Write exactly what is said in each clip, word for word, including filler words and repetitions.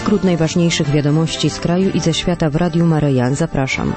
Skrót najważniejszych wiadomości z kraju i ze świata w Radiu Maryja. Zapraszam.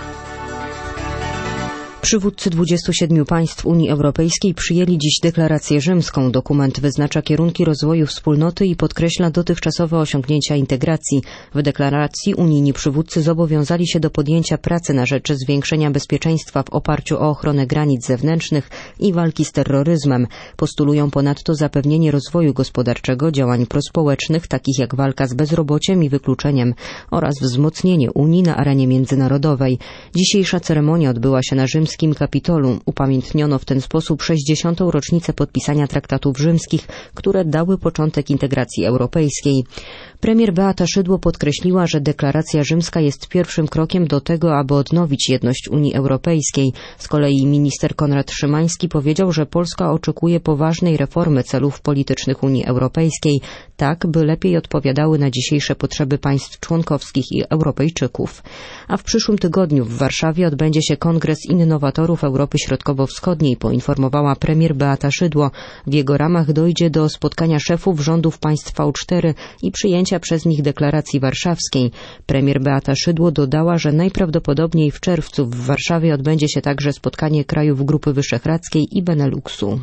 Przywódcy dwudziestu siedmiu państw Unii Europejskiej przyjęli dziś deklarację rzymską. Dokument wyznacza kierunki rozwoju wspólnoty i podkreśla dotychczasowe osiągnięcia integracji. W deklaracji unijni przywódcy zobowiązali się do podjęcia pracy na rzecz zwiększenia bezpieczeństwa w oparciu o ochronę granic zewnętrznych i walki z terroryzmem. Postulują ponadto zapewnienie rozwoju gospodarczego, działań prospołecznych, takich jak walka z bezrobociem i wykluczeniem, oraz wzmocnienie Unii na arenie międzynarodowej. Dzisiejsza ceremonia odbyła się na rzymskim Kapitolu. Upamiętniono w ten sposób sześćdziesiątą rocznicę podpisania traktatów rzymskich, które dały początek integracji europejskiej. Premier Beata Szydło podkreśliła, że deklaracja rzymska jest pierwszym krokiem do tego, aby odnowić jedność Unii Europejskiej. Z kolei minister Konrad Szymański powiedział, że Polska oczekuje poważnej reformy celów politycznych Unii Europejskiej, tak by lepiej odpowiadały na dzisiejsze potrzeby państw członkowskich i Europejczyków. A w przyszłym tygodniu w Warszawie odbędzie się Kongres Innowatorów Europy Środkowo-Wschodniej, poinformowała premier Beata Szydło. W jego ramach dojdzie do spotkania szefów rządów państw V cztery i przyjęcia przez nich deklaracji warszawskiej. Premier Beata Szydło dodała, że najprawdopodobniej w czerwcu w Warszawie odbędzie się także spotkanie krajów Grupy Wyszehradzkiej i Beneluxu.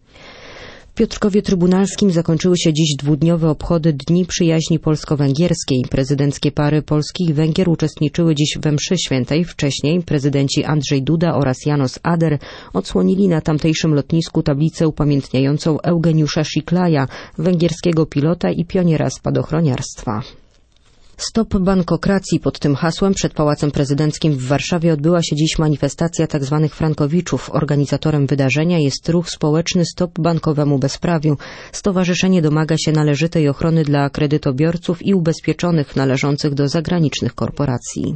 W Piotrkowie Trybunalskim zakończyły się dziś dwudniowe obchody Dni Przyjaźni Polsko-Węgierskiej. Prezydenckie pary Polski i Węgier uczestniczyły dziś we mszy świętej. Wcześniej prezydenci Andrzej Duda oraz János Ader odsłonili na tamtejszym lotnisku tablicę upamiętniającą Eugeniusza Sziklaja, węgierskiego pilota i pioniera spadochroniarstwa. Stop bankokracji. Pod tym hasłem przed Pałacem Prezydenckim w Warszawie odbyła się dziś manifestacja tzw. frankowiczów. Organizatorem wydarzenia jest ruch społeczny Stop bankowemu bezprawiu. Stowarzyszenie domaga się należytej ochrony dla kredytobiorców i ubezpieczonych należących do zagranicznych korporacji.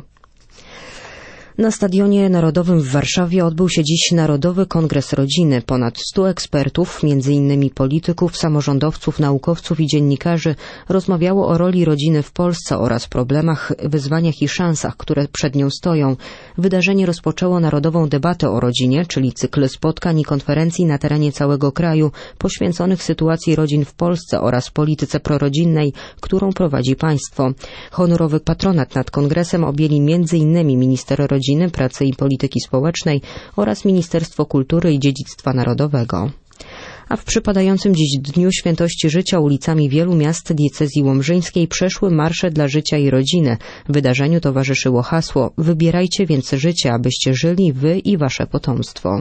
Na Stadionie Narodowym w Warszawie odbył się dziś Narodowy Kongres Rodziny. Ponad stu ekspertów, między innymi polityków, samorządowców, naukowców i dziennikarzy, rozmawiało o roli rodziny w Polsce oraz problemach, wyzwaniach i szansach, które przed nią stoją. Wydarzenie rozpoczęło narodową debatę o rodzinie, czyli cykl spotkań i konferencji na terenie całego kraju, poświęconych sytuacji rodzin w Polsce oraz polityce prorodzinnej, którą prowadzi państwo. Honorowy patronat nad kongresem objęli między innymi minister rodziny, Pracy i Polityki Społecznej oraz Ministerstwo Kultury i Dziedzictwa Narodowego. A w przypadającym dziś Dniu Świętości Życia ulicami wielu miast diecezji łomżyńskiej przeszły marsze dla życia i rodziny. Wydarzeniu towarzyszyło hasło „Wybierajcie więc życie, abyście żyli wy i wasze potomstwo”.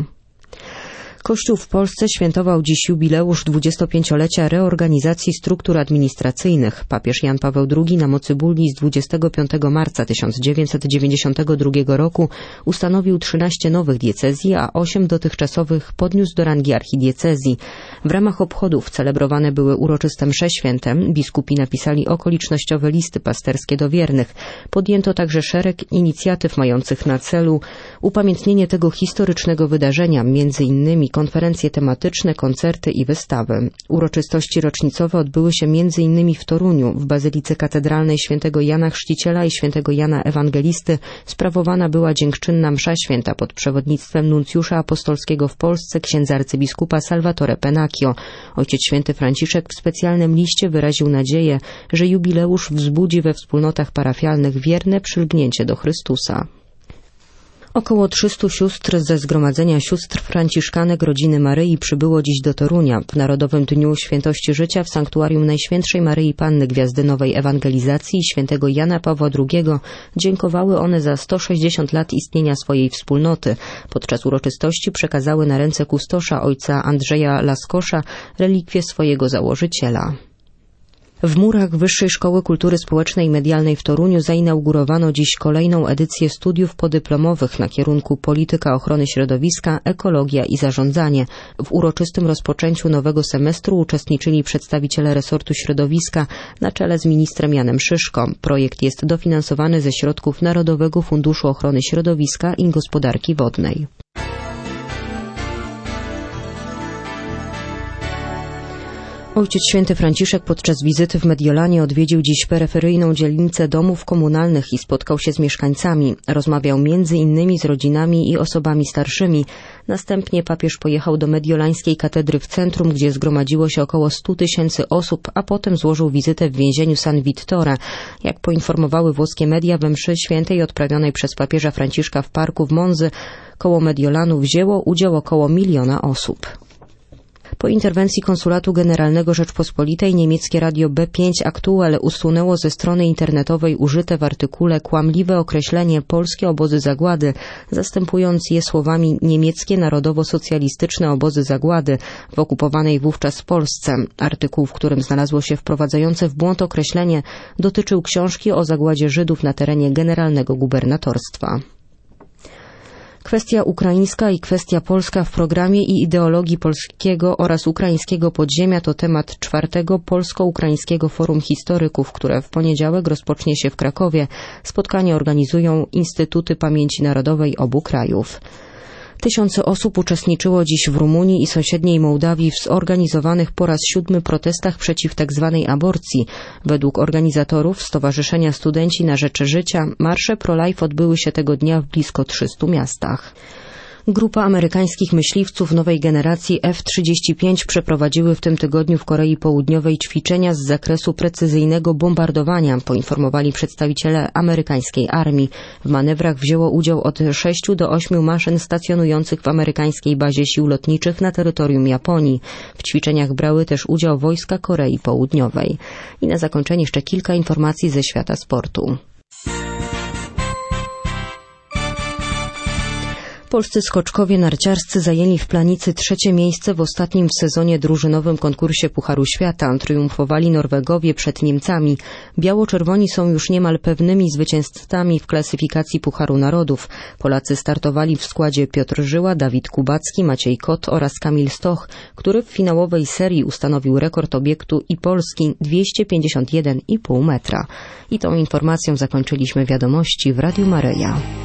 Kościół w Polsce świętował dziś jubileusz dwudziestopięciolecia reorganizacji struktur administracyjnych. Papież Jan Paweł drugi na mocy bulli z dwudziestego piątego marca tysiąc dziewięćset dziewięćdziesiątego drugiego roku ustanowił trzynaście nowych diecezji, a osiem dotychczasowych podniósł do rangi archidiecezji. W ramach obchodów celebrowane były uroczyste msze święte. Biskupi napisali okolicznościowe listy pasterskie do wiernych. Podjęto także szereg inicjatyw mających na celu upamiętnienie tego historycznego wydarzenia, między innymi konferencje tematyczne, koncerty i wystawy. Uroczystości rocznicowe odbyły się między innymi w Toruniu, w Bazylice Katedralnej świętego Jana Chrzciciela i świętego Jana Ewangelisty. Sprawowana była dziękczynna msza święta pod przewodnictwem nuncjusza apostolskiego w Polsce księdza arcybiskupa Salvatore Pennacchio. Ojciec święty Franciszek w specjalnym liście wyraził nadzieję, że jubileusz wzbudzi we wspólnotach parafialnych wierne przylgnięcie do Chrystusa. Około trzystu sióstr ze Zgromadzenia Sióstr Franciszkanek Rodziny Maryi przybyło dziś do Torunia. W Narodowym Dniu Świętości Życia w Sanktuarium Najświętszej Maryi Panny Gwiazdy Nowej Ewangelizacji i świętego Jana Pawła drugiego dziękowały one za sto sześćdziesiąt lat istnienia swojej wspólnoty. Podczas uroczystości przekazały na ręce kustosza ojca Andrzeja Laskosza relikwie swojego założyciela. W murach Wyższej Szkoły Kultury Społecznej i Medialnej w Toruniu zainaugurowano dziś kolejną edycję studiów podyplomowych na kierunku Polityka Ochrony Środowiska, Ekologia i Zarządzanie. W uroczystym rozpoczęciu nowego semestru uczestniczyli przedstawiciele resortu środowiska na czele z ministrem Janem Szyszko. Projekt jest dofinansowany ze środków Narodowego Funduszu Ochrony Środowiska i Gospodarki Wodnej. Ojciec Święty Franciszek podczas wizyty w Mediolanie odwiedził dziś peryferyjną dzielnicę domów komunalnych i spotkał się z mieszkańcami. Rozmawiał między innymi z rodzinami i osobami starszymi. Następnie papież pojechał do mediolańskiej katedry w centrum, gdzie zgromadziło się około stu tysięcy osób, a potem złożył wizytę w więzieniu San Vittore. Jak poinformowały włoskie media, we mszy świętej odprawionej przez papieża Franciszka w parku w Monzy koło Mediolanu wzięło udział około miliona osób. Po interwencji Konsulatu Generalnego Rzeczpospolitej niemieckie radio B pięć Aktuell usunęło ze strony internetowej użyte w artykule kłamliwe określenie polskie obozy zagłady, zastępując je słowami niemieckie narodowo-socjalistyczne obozy zagłady w okupowanej wówczas Polsce. Artykuł, w którym znalazło się wprowadzające w błąd określenie, dotyczył książki o zagładzie Żydów na terenie generalnego gubernatorstwa. Kwestia ukraińska i kwestia polska w programie i ideologii polskiego oraz ukraińskiego podziemia to temat czwartego Polsko-Ukraińskiego Forum Historyków, które w poniedziałek rozpocznie się w Krakowie. Spotkanie organizują Instytuty Pamięci Narodowej obu krajów. Tysiące osób uczestniczyło dziś w Rumunii i sąsiedniej Mołdawii w zorganizowanych po raz siódmy protestach przeciw tzw. aborcji. Według organizatorów Stowarzyszenia Studenci na Rzecz Życia marsze pro-life odbyły się tego dnia w blisko trzystu miastach. Grupa amerykańskich myśliwców nowej generacji F trzydzieści pięć przeprowadziły w tym tygodniu w Korei Południowej ćwiczenia z zakresu precyzyjnego bombardowania, poinformowali przedstawiciele amerykańskiej armii. W manewrach wzięło udział od sześciu do ośmiu maszyn stacjonujących w amerykańskiej bazie sił lotniczych na terytorium Japonii. W ćwiczeniach brały też udział wojska Korei Południowej. I na zakończenie jeszcze kilka informacji ze świata sportu. Polscy skoczkowie narciarscy zajęli w Planicy trzecie miejsce w ostatnim w sezonie drużynowym konkursie Pucharu Świata. Triumfowali Norwegowie przed Niemcami. Biało-czerwoni są już niemal pewnymi zwycięzcami w klasyfikacji Pucharu Narodów. Polacy startowali w składzie Piotr Żyła, Dawid Kubacki, Maciej Kot oraz Kamil Stoch, który w finałowej serii ustanowił rekord obiektu i Polski dwieście pięćdziesiąt jeden i pół metra. I tą informacją zakończyliśmy wiadomości w Radiu Maryja.